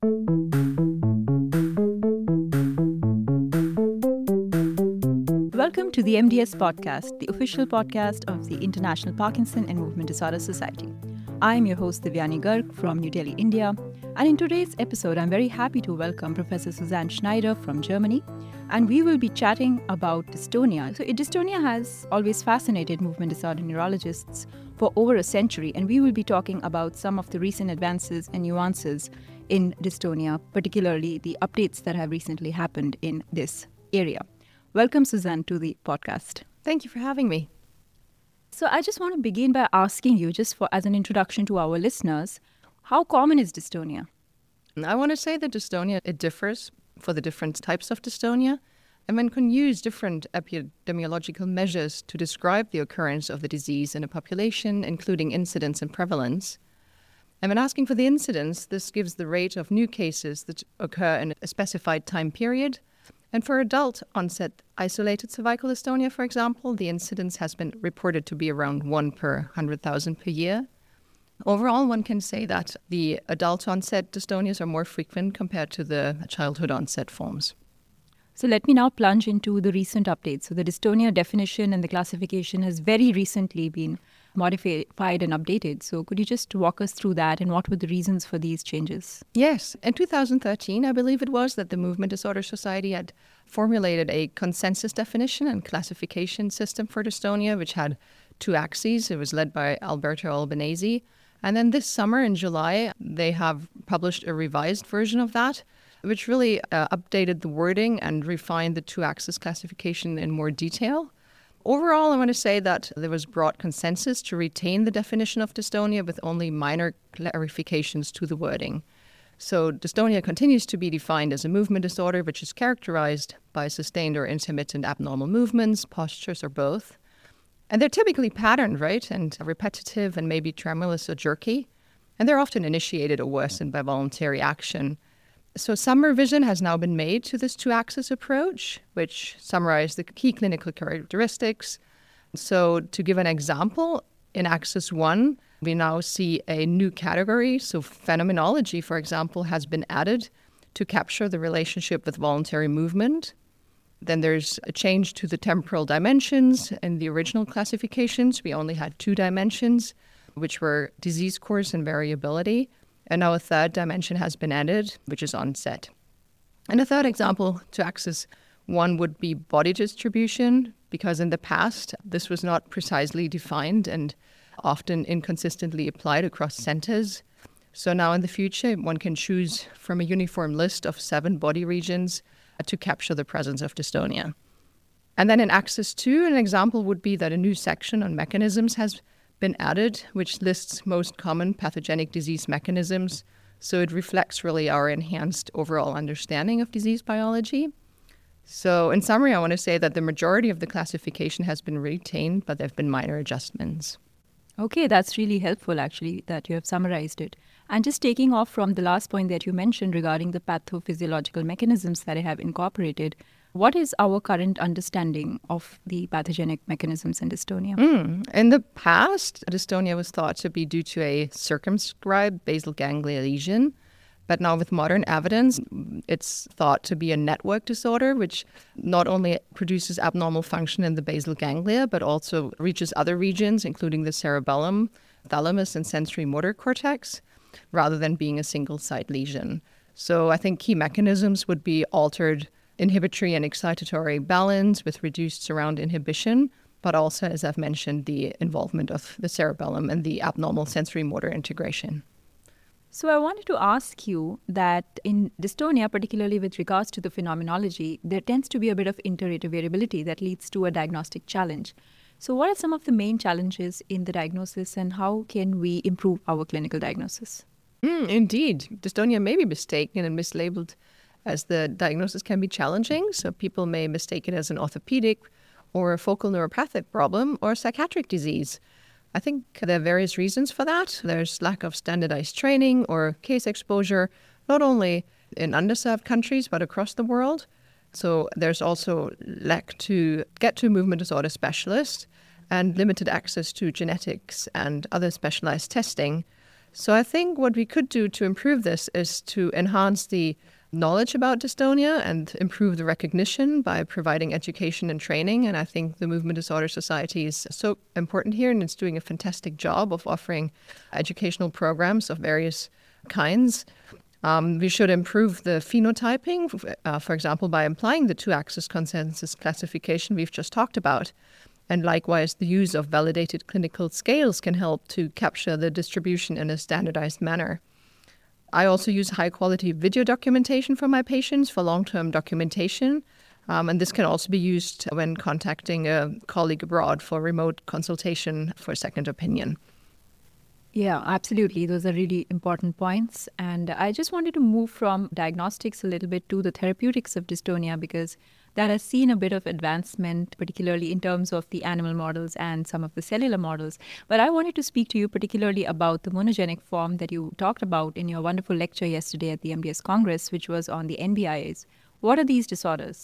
Welcome to the MDS Podcast, the official podcast of the International Parkinson and Movement Disorder Society. I am your host, Divyani Garg from New Delhi, India. And in today's episode, I'm very happy to welcome Professor Susanne Schneider from Germany. And we will be chatting about dystonia. So dystonia has always fascinated movement disorder neurologists for over a century. And we will be talking about some of the recent advances and nuances in dystonia, particularly the updates that have recently happened in this area. Welcome, Susanne, to the podcast. Thank you for having me. So I just want to begin by asking you, as an introduction to our listeners, how common is dystonia? I want to say that dystonia, it differs for the different types of dystonia, and one can use different epidemiological measures to describe the occurrence of the disease in a population, including incidence and prevalence. And when asking for the incidence, this gives the rate of new cases that occur in a specified time period. And for adult onset isolated cervical dystonia, for example, the incidence has been reported to be around 1 per 100,000 per year. Overall, one can say that the adult onset dystonias are more frequent compared to the childhood onset forms. So let me now plunge into the recent updates. So the dystonia definition and the classification has very recently been modified and updated. So could you just walk us through that and what were the reasons for these changes? Yes. In 2013, I believe it was, that the Movement Disorder Society had formulated a consensus definition and classification system for dystonia, which had two axes. It was led by Alberto Albanese. And then this summer in July, they have published a revised version of that, which really updated the wording and refined the two-axis classification in more detail. Overall, I want to say that there was broad consensus to retain the definition of dystonia with only minor clarifications to the wording. So dystonia continues to be defined as a movement disorder which is characterized by sustained or intermittent abnormal movements, postures, or both. And they're typically patterned, right, and repetitive and maybe tremulous or jerky. And they're often initiated or worsened by voluntary action. So some revision has now been made to this two-axis approach, which summarize the key clinical characteristics. So to give an example, in axis 1, we now see a new category. So phenomenology, for example, has been added to capture the relationship with voluntary movement. Then there's a change to the temporal dimensions. In the original classifications, we only had 2 dimensions, which were disease course and variability. And now a third dimension has been added, which is onset. And a third example to axis 1 would be body distribution, because in the past, this was not precisely defined and often inconsistently applied across centers. So now in the future, one can choose from a uniform list of 7 body regions to capture the presence of dystonia. And then in axis 2, an example would be that a new section on mechanisms has been added, which lists most common pathogenic disease mechanisms. So it reflects really our enhanced overall understanding of disease biology. So in summary, I want to say that the majority of the classification has been retained, but there have been minor adjustments. Okay, that's really helpful, actually, that you have summarized it. And just taking off from the last point that you mentioned regarding the pathophysiological mechanisms that I have incorporated, what is our current understanding of the pathogenic mechanisms in dystonia? In the past, dystonia was thought to be due to a circumscribed basal ganglia lesion. But now with modern evidence, it's thought to be a network disorder, which not only produces abnormal function in the basal ganglia, but also reaches other regions, including the cerebellum, thalamus, and sensory motor cortex, rather than being a single-site lesion. So I think key mechanisms would be altered inhibitory and excitatory balance with reduced surround inhibition, but also, as I've mentioned, the involvement of the cerebellum and the abnormal sensory motor integration. So I wanted to ask you that in dystonia, particularly with regards to the phenomenology, there tends to be a bit of inter-rater variability that leads to a diagnostic challenge. So what are some of the main challenges in the diagnosis and how can we improve our clinical diagnosis? Indeed. Dystonia may be mistaken and mislabeled as the diagnosis can be challenging. So people may mistake it as an orthopedic or a focal neuropathic problem or psychiatric disease. I think there are various reasons for that. There's lack of standardized training or case exposure, not only in underserved countries, but across the world. So there's also lack to get to movement disorder specialists and limited access to genetics and other specialized testing. So I think what we could do to improve this is to enhance the knowledge about dystonia and improve the recognition by providing education and training. And I think the Movement Disorder Society is so important here, and it's doing a fantastic job of offering educational programs of various kinds. We should improve the phenotyping, for example, by applying the two-axis consensus classification we've just talked about. And likewise, the use of validated clinical scales can help to capture the distribution in a standardized manner. I also use high-quality video documentation for my patients for long-term documentation. And this can also be used when contacting a colleague abroad for remote consultation for a second opinion. Yeah, absolutely. Those are really important points. And I just wanted to move from diagnostics a little bit to the therapeutics of dystonia, because that has seen a bit of advancement, particularly in terms of the animal models and some of the cellular models. But I wanted to speak to you particularly about the monogenic form that you talked about in your wonderful lecture yesterday at the MDS Congress, which was on the NBIAs. What are these disorders?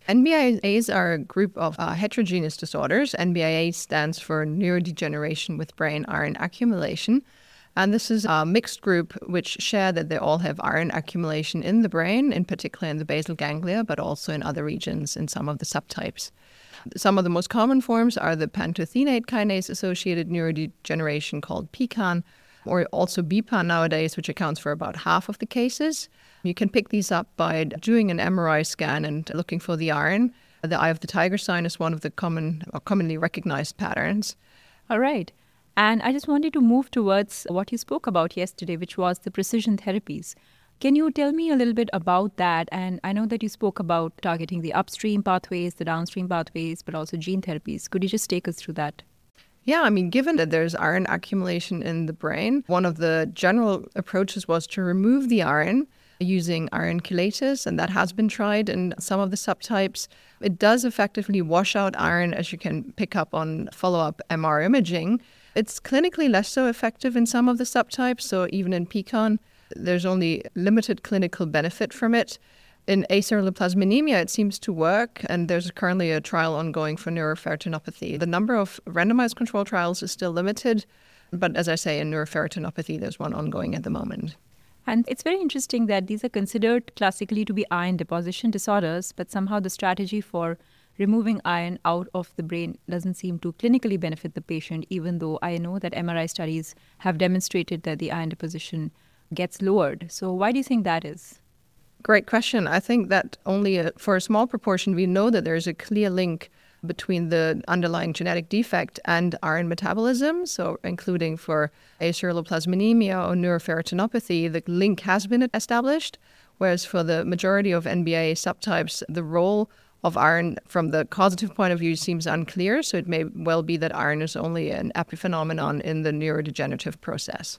NBIAs are a group of heterogeneous disorders. NBIA stands for neurodegeneration with brain iron accumulation. And this is a mixed group which share that they all have iron accumulation in the brain, in particular in the basal ganglia, but also in other regions in some of the subtypes. Some of the most common forms are the pantothenate kinase-associated neurodegeneration called PCAN, or also BPAN nowadays, which accounts for about half of the cases. You can pick these up by doing an MRI scan and looking for the iron. The eye of the tiger sign is one of the commonly recognized patterns. All right. And I just wanted to move towards what you spoke about yesterday, which was the precision therapies. Can you tell me a little bit about that? And I know that you spoke about targeting the upstream pathways, the downstream pathways, but also gene therapies. Could you just take us through that? Yeah, I mean, given that there's iron accumulation in the brain, one of the general approaches was to remove the iron using iron chelators, and that has been tried in some of the subtypes. It does effectively wash out iron, as you can pick up on follow-up MR imaging. It's clinically less so effective in some of the subtypes, so even in PCAN, there's only limited clinical benefit from it. In aceruloplasminemia, it seems to work, and there's currently a trial ongoing for neuroferritinopathy. The number of randomized control trials is still limited, but as I say, in neuroferritinopathy, there's one ongoing at the moment. And it's very interesting that these are considered classically to be iron deposition disorders, but somehow the strategy for removing iron out of the brain doesn't seem to clinically benefit the patient, even though I know that MRI studies have demonstrated that the iron deposition gets lowered. So why do you think that is? Great question. I think that only for a small proportion, we know that there's a clear link between the underlying genetic defect and iron metabolism. So including for aceruloplasminemia or neuroferritinopathy, the link has been established, whereas for the majority of NBIA subtypes, the role of iron from the causative point of view seems unclear. So it may well be that iron is only an epiphenomenon in the neurodegenerative process.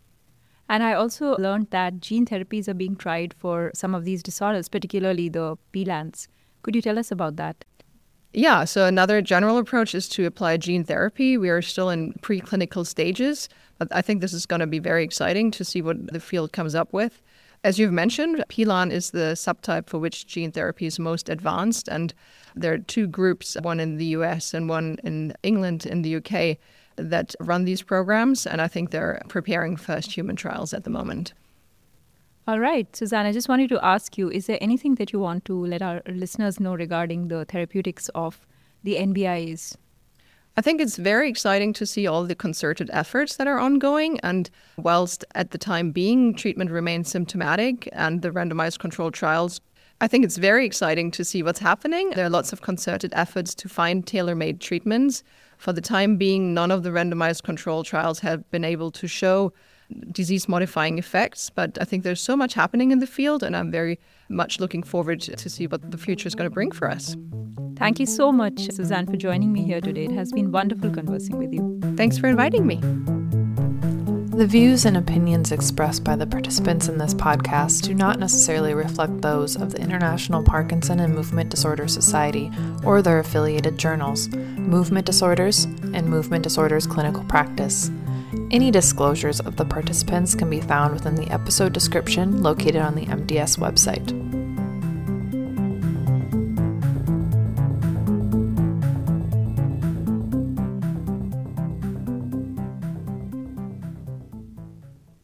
And I also learned that gene therapies are being tried for some of these disorders, particularly the PLANs. Could you tell us about that? Yeah, so another general approach is to apply gene therapy. We are still in preclinical stages, but I think this is going to be very exciting to see what the field comes up with. As you've mentioned, PLAN is the subtype for which gene therapy is most advanced, and there are two groups, one in the US and one in England in the UK, that run these programs, and I think they're preparing first human trials at the moment. All right, Suzanne, I just wanted to ask you, is there anything that you want to let our listeners know regarding the therapeutics of the NBIs? I think it's very exciting to see all the concerted efforts that are ongoing. And whilst at the time being treatment remains symptomatic and the randomized controlled trials, I think it's very exciting to see what's happening. There are lots of concerted efforts to find tailor-made treatments. For the time being, none of the randomized controlled trials have been able to show disease-modifying effects. But I think there's so much happening in the field, and I'm very much looking forward to see what the future is going to bring for us. Thank you so much, Suzanne, for joining me here today. It has been wonderful conversing with you. Thanks for inviting me. The views and opinions expressed by the participants in this podcast do not necessarily reflect those of the International Parkinson and Movement Disorder Society or their affiliated journals, Movement Disorders and Movement Disorders Clinical Practice. Any disclosures of the participants can be found within the episode description located on the MDS website.